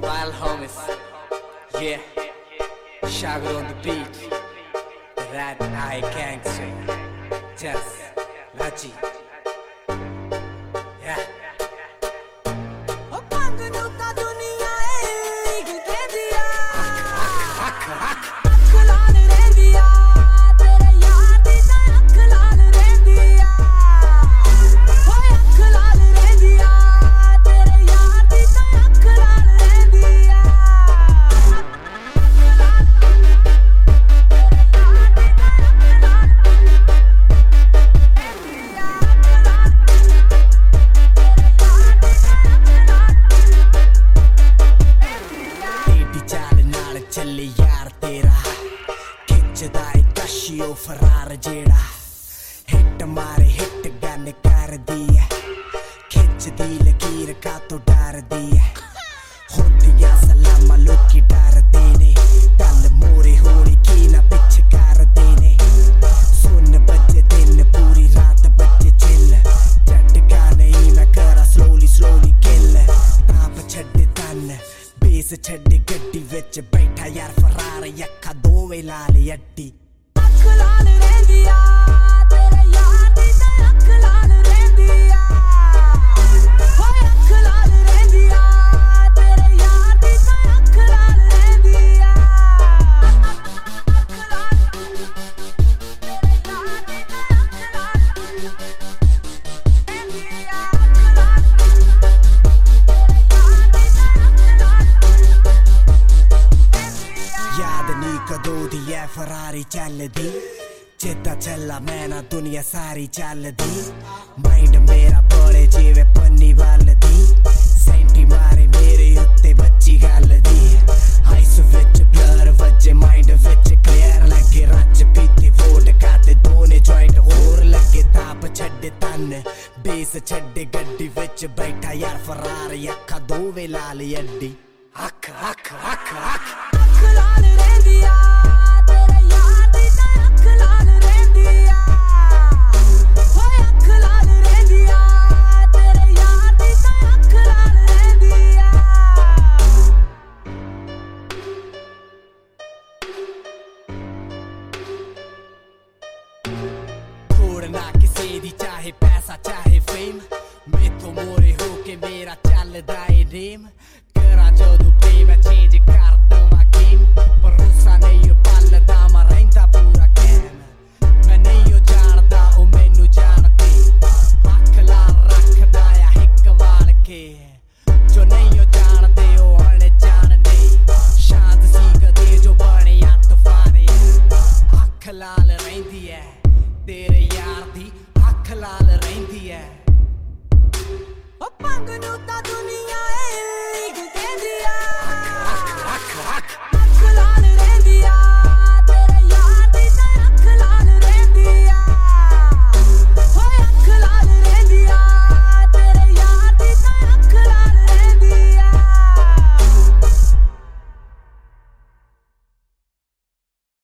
Wild homies, yeah. Shagger on the beat. Rat Eye Gangster. Just Lachi. Yeah. ਚੱਲੇ ਯਾਰ ਤੇਰਾ ਖਿੱਚਦਾ ਏ ਕਸ਼ੀਓ ਫਰਾਰ ਜਿਹੜਾ ਹਿੱਟ ਮਾਰੇ ਹਿੱਟ ਗਨ ਕਰਦੀ ਐ ਖਿੱਚਦੀ ਲਕੀਰ ਕਾਤੋਂ ਡਰਦੀ ਐ ਹੁੰਦੀਆਂ ਸਲਾਮਾਂ ਲੋਕੀ ਡਰਦੇ ਨੇ ਗੱਲ ਮੋਰੇ ਹੋਣੀ ਕੀ ਨਾ ਪਿੱਛੇ ਕਰਦੇ ਨੇ ਸੁਣ ਬੱਜੇ ਦਿਨ ਪੂਰੀ ਰਾਤ ਬੱਜੇ ਚਿੱਲ ਝਟਕਾ ਨਹੀਂ ਮੈਂ ਕਰਾਂ slowly kill ਤਾਪ ਛੱਡੇ ਤਨ ਬੇਸ ਛੱਡੇ ਗੱਡੀ ਵਿੱਚ ਬੈਠਾ ਯਾਰ ਫਰਾਰ ਅੱਖਾਂ ਦੋਵੇਂ ਲਾਲ ਅੱਡੀ ਅੱਖ ਲਾਲ ਰਹਿੰਦੀ ਆ ਤੇਰੇ ਯਾਰ ਦੀ ਤਾਂ ਅੱਖ ਲਾਲ ਰਹਿੰਦੀ ਆ ਹੋਏ ਅੱਖ ਲਾਲ ਰਹਿੰਦੀ ਆ ਤੇਰੇ ਯਾਰ ਦੀ ਤਾਂ ਅੱਖ ਲਾਲ ਰਹਿੰਦੀ ਆ ਅੱਖ ਲਾਲ ਤੇਰੇ ਯਾਰ ਦੀ ਤਾਂ ਅੱਖ ਲਾਲ ਰਹਿੰਦੀ ਆ याद नहीं कदों दी ऐ फरारी चलदी चेता चला मैं ना दुनिया सारी चलदी माइंड मेरा बड़े जिवे पन्नी वालदी सेंटी मारे मेरे उत्ते बच्ची गलदी आइस विच ब्लर वजे माइंड विच क्लियर लगे रच पीती वोट काते दोने जॉइंट होर लगे ताप छड्डे तन बेस छड्डे गड्डी विच बैठा यार फरार अखा दोवे लाल अड्डी अख अख अख अख लाल रहंदी आ तेरे यार दी तां अख लाल रहंदी आ होए अख लाल रहंदी आ तेरे यार दी तां अख लाल रहंदी आ छोड़ना किसे दी चाहे पैसा चाहे फेम मेथों मोरे होके मेरा चलदा ए नेम करा जदों प्रेम चेंज कर दवां गेम भरोसा नहीं पलदा मैं रहिंदा पूरा कैम मैं नहीं जानदा ओ मैनू जानदे अख लाल रखदा आ हिक वाल के जो नहीं जानदे ओ अनजानदे शांत सी कदे जो बने तूफान अख लाल रहिंदी ऐ तेरे यार दी अख लाल रहिंदी ऐ ओ भंग नूं तां दुनिया